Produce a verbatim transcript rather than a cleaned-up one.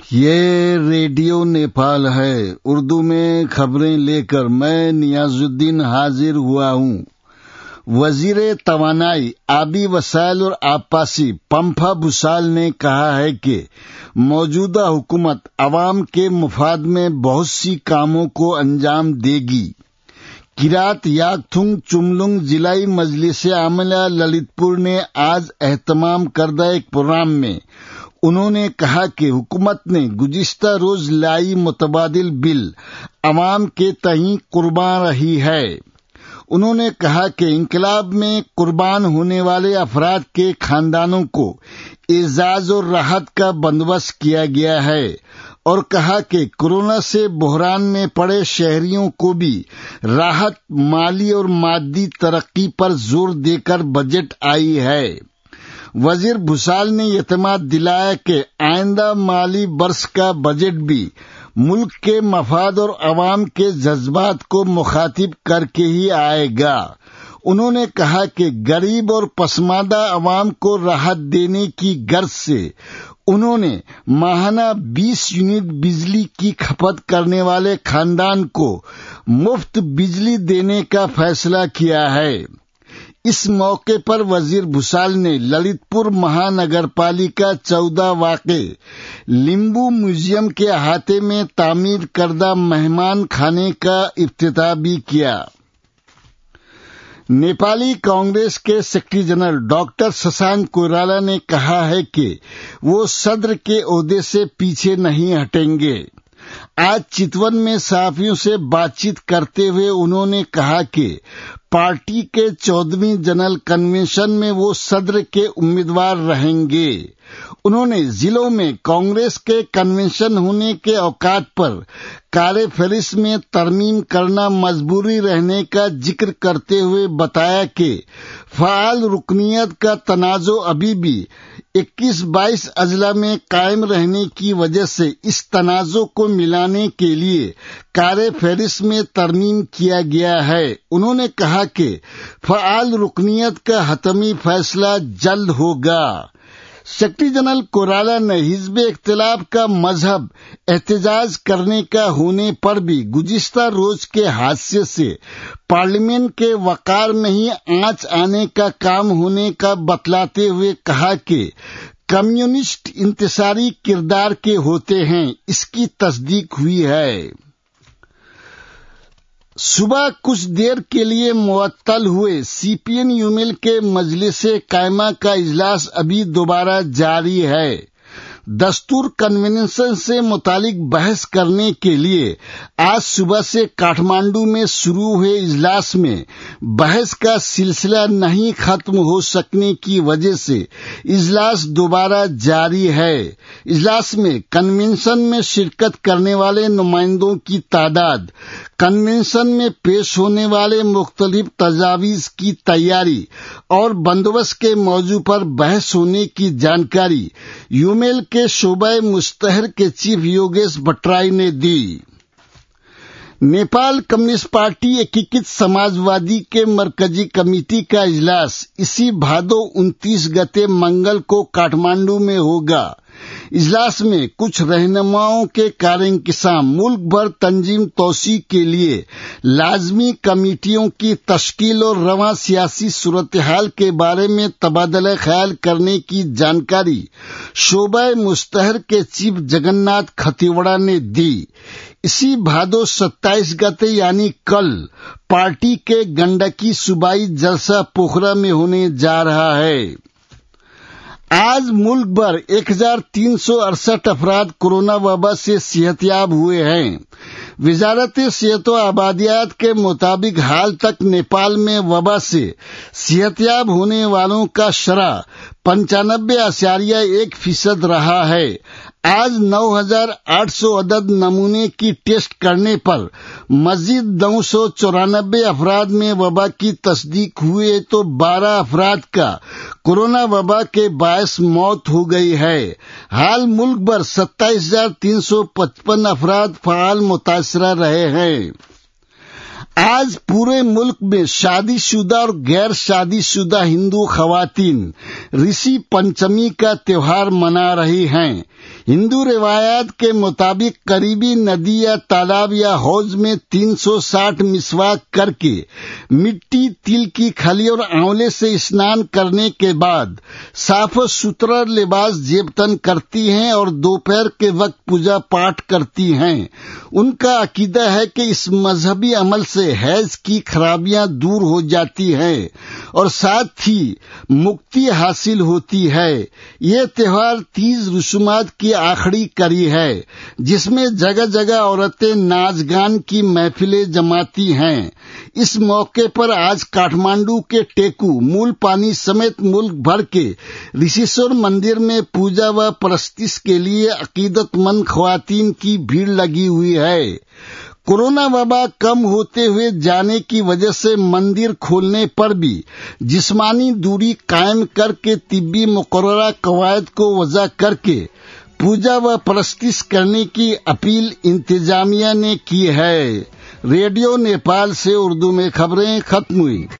یہ ریڈیو نیپال ہے، اردو میں خبریں لے کر میں نیاز الدین حاضر ہوا ہوں۔ وزیر توانائی، آبی وسائل اور آبپاشی پمپا بھوسال نے کہا ہے کہ موجودہ حکومت عوام کے مفاد میں بہت سی کاموں کو انجام دے گی۔ کیرات یاکتھونگ چملنگ ضلعی مجلس عاملہ للت پور نے آج اہتمام کردہ ایک پروگرام میں انہوں نے کہا کہ حکومت نے گزشتہ روز لائی متبادل بل عوام کے تئیں قربان رہی ہے۔ انہوں نے کہا کہ انقلاب میں قربان ہونے والے افراد کے خاندانوں کو اعزاز اور راحت کا بندوبست کیا گیا ہے، اور کہا کہ کورونا سے بحران میں پڑے شہریوں کو بھی راحت، مالی اور مادی ترقی پر زور دے کر بجٹ آئی ہے۔ وزیر بھوسال نے اعتماد دلایا کہ آئندہ مالی برس کا بجٹ بھی ملک کے مفاد اور عوام کے جذبات کو مخاطب کر کے ہی آئے گا۔ انہوں نے کہا کہ غریب اور پسماندہ عوام کو راحت دینے کی غرض سے انہوں نے ماہانہ بیس یونٹ بجلی کی کھپت کرنے والے خاندان کو مفت بجلی دینے کا فیصلہ کیا ہے۔ اس موقع پر وزیر بھوسال نے للت پور مہانگر پالیکا چودہ واقع لیمبو میوزیم کے احاطے میں تعمیر کردہ مہمان خانے کا افتتاح بھی کیا۔ نیپالی کانگریس کے secretary general doctor Shashank Koirala نے کہا ہے کہ وہ صدر کے عہدے سے پیچھے نہیں ہٹیں گے۔ آج چتون میں صحافیوں سے بات چیت کرتے ہوئے انہوں نے کہا کہ پارٹی کے چودہویں جنرل کنونشن میں وہ صدر کے امیدوار رہیں گے۔ انہوں نے ضلعوں میں کانگریس کے کنونشن ہونے کے اوقات پر کالے فہرست میں ترمیم کرنا مجبوری رہنے کا ذکر کرتے ہوئے بتایا کہ فعال رکنیت کا تنازع ابھی بھی اکیس بائیس اضلاع میں قائم رہنے کی وجہ سے اس تنازع کو ملانے کے لیے کالے فہرست میں ترمیم کیا گیا ہے۔ انہوں نے کہا کہ فعال رکنیت کا حتمی فیصلہ جلد ہوگا۔ سیکرٹری جنرل کوئرالا نے حزب اختلاف کا مذہب احتجاج کرنے کا ہونے پر بھی گزشتہ روز کے حادثے سے پارلیمنٹ کے وقار میں ہی آنچ آنے کا کام ہونے کا بتلاتے ہوئے کہا کہ کمیونسٹ انتصاری کردار کے ہوتے ہیں، اس کی تصدیق ہوئی ہے۔ صبح کچھ دیر کے لیے معطل ہوئے سی پی این یومیل کے مجلس قائمہ کا اجلاس ابھی دوبارہ جاری ہے۔ دستور کنونشن سے متعلق بحث کرنے کے لیے آج صبح سے کاٹھمانڈو میں شروع ہوئے اجلاس میں بحث کا سلسلہ نہیں ختم ہو سکنے کی وجہ سے اجلاس دوبارہ جاری ہے۔ اجلاس میں کنونشن میں شرکت کرنے والے نمائندوں کی تعداد، کنونشن میں پیش ہونے والے مختلف تجاویز کی تیاری اور بندوبست کے موضوع پر بحث ہونے کی جانکاری یومیل کے شعبہ مشتہر کے چیف یوگیش بھٹرائی نے دی۔ نیپال کمیونسٹ پارٹی ایکیکرت سماجوادی کے مرکزی کمیٹی کا اجلاس اسی بھادو انتیس گتے منگل کو کاٹھمانڈو میں ہوگا۔ اجلاس میں کچھ رہنماؤں کے کار انقسام، ملک بھر تنظیم توسیع کے لیے لازمی کمیٹیوں کی تشکیل اور رواں سیاسی صورتحال کے بارے میں تبادلہ خیال کرنے کی جانکاری شعبہ مشتہر کے چیف جگن ناتھ کھتیوڑا نے دی۔ اسی بھادو ستائیس گتے یعنی کل پارٹی کے گنڈکی صوبائی جلسہ پوکھرا میں ہونے جا رہا ہے۔ آج ملک بھر ایک ہزار تین سو اڑسٹھ افراد کورونا وبا سے صحت یاب ہوئے ہیں۔ وزارت صحت و آبادیات کے مطابق حال تک نیپال میں وبا سے صحت یاب ہونے والوں کا شرح پنچانوے اشاریہ ایک فیصد رہا ہے۔ آج نو ہزار آٹھ سو عدد نمونے کی ٹیسٹ کرنے پر مزید نو سو چورانوے افراد میں وبا کی تصدیق ہوئی تو بارہ افراد کا کورونا وبا کے باعث موت ہو گئی ہے۔ حال ملک بھر ستائیس ہزار تین سو پچپن افراد فعال متاثرہ رہے ہیں۔ آج پورے ملک میں شادی شدہ اور غیر شادی شدہ ہندو خواتین رشی پنچمی کا تہوار منا رہی ہیں۔ हिंदू रिवायात के मुताबिक करीबी नदी या तालाब या हौज में तीन सौ साठ मिसवाक करके मिट्टी, तिल की खली और आंवले से स्नान करने के बाद साफ सुथरा लिबास जेबतन करती हैं और दोपहर के वक्त पूजा पाठ करती हैं। उनका अकीदा है कि इस मजहबी अमल से हैज की खराबियां दूर हो जाती हैं और साथ ही मुक्ति हासिल होती है। ये त्योहार तीज रसूमात की आखिरी कड़ी है, जिसमें जगह जगह औरतें नाच गान की महफिलें जमाती हैं। इस मौके पर आज काठमांडू के टेकू, मूल पानी समेत मुल्क भर के ऋषिश्वर मंदिर में पूजा व प्रस्तिश के लिए अकीदतमंद ख्वातीन की भीड़ लगी हुई है। कोरोना वबा कम होते हुए जाने की वजह से मंदिर खोलने पर भी जिस्मानी दूरी कायम करके तिब्बी मुकर्ररा कवायद को वज़ा करके पूजा व प्रस्तिश करने की अपील इंतजामिया ने की है। रेडियो नेपाल से उर्दू में खबरें खत्म हुई।